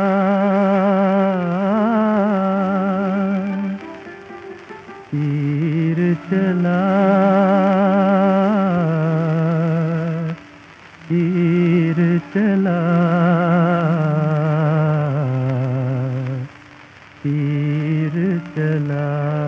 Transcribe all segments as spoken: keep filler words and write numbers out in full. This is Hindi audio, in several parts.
तीर चला तीर चला तीर चला।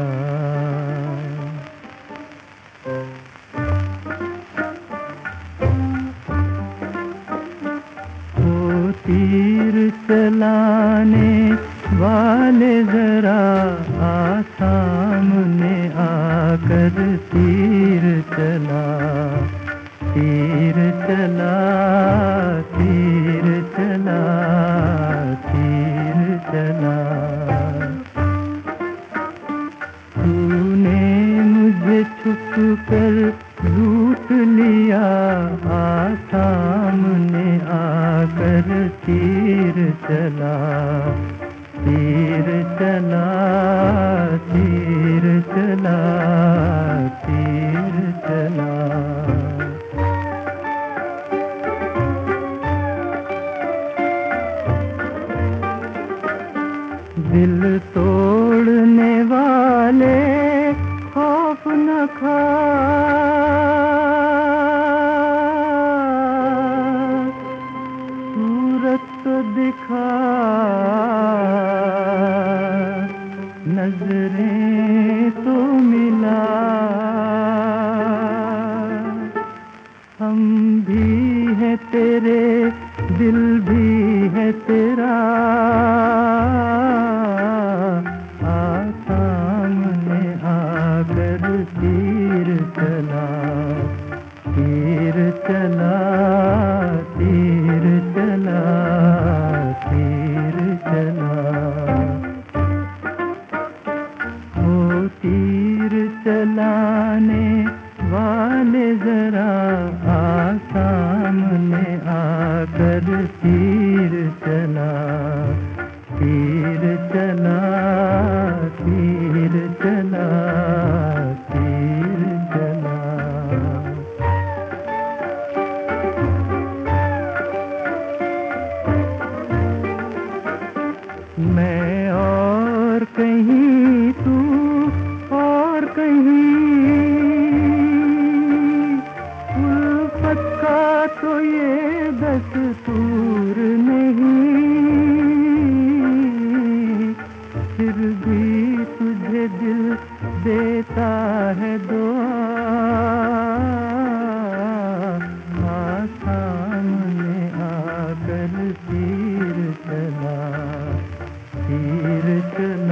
ओ तीर चलाने वाले जरा आ सामने आकर तीर चला। तीर चला तीर चला तीर चला। तूने मुझे छुप कर लूट लिया, आ सामने आकर तीर चला। तीर चला तीर चला तीर चला। दिल तोड़ने वाले खौफ न खा, सूरत तो दिखा, नजरें तो मिला। हम भी हैं तेरे, दिल भी है तेरा, आ सामने आकर तीर चला। तीर चला तीर चला तीर चला। ओ तीर चलाने वाले जरा आ सामने आकर तीर चला। तीर चला तीर चला तीर चला। मैं और कहीं तू और कहीं, उल्फत का तो ये दस्तूर नहीं। फिर भी तुझे दिल देता है दुआ, आ सामने आकर तीर चला। तीर चला